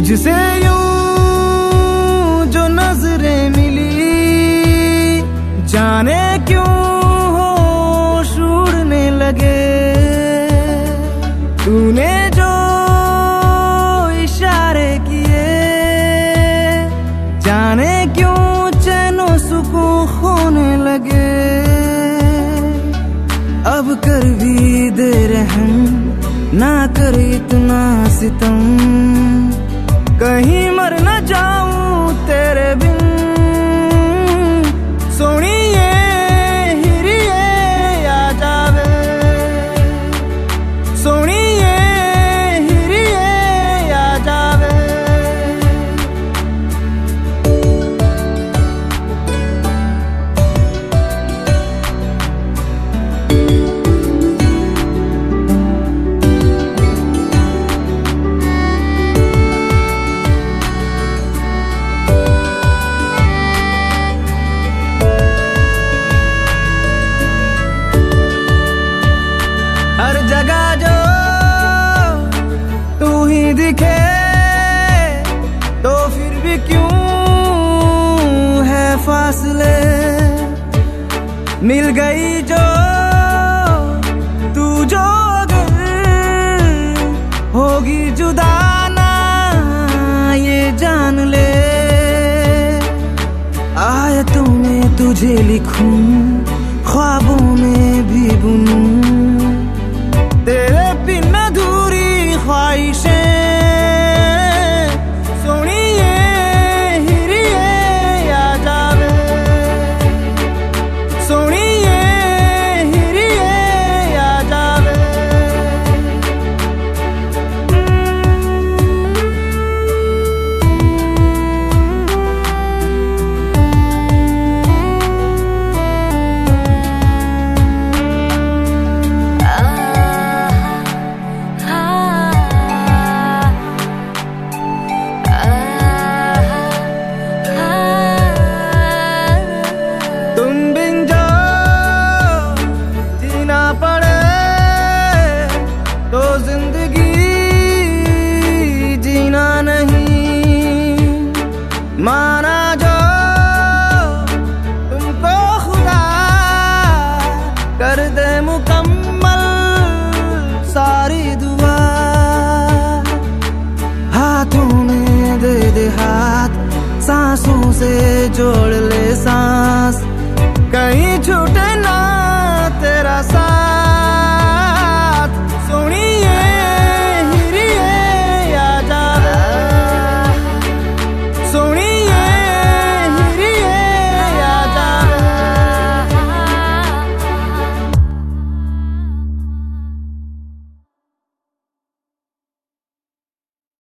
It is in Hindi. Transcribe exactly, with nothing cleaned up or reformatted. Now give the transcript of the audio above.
तुझसे यूं जो नजरें मिली, जाने क्यों होश उड़ने लगे। तूने जो इशारे किए, जाने क्यों चैनो सुकून खोने लगे। अब कर भी दे रहम, ना कर इतना सितम, कहीं मर न जाऊं तेरे बिन। सोनिए हिरिए आ जावे, सोनिए हिरिए आ जावे। हर जगह जो तू ही दिखे, तो फिर भी क्यों है फासले। मिल गई जो तू जो अगर होगी जुदा ना ये जान ले। आयतों में तुझे लिखूं, ख्वाबों में भी बुनूं, तेरे बिन अधूरी ख्वाहिशें। सोनिए हिरिए आ जावे, सोनिए हिरिए आ जावे। माना जो तुमको खुदा कर दे मुकम्मल सारी दुआ। हाथों में दे दे हाथ, सांसों से जोड़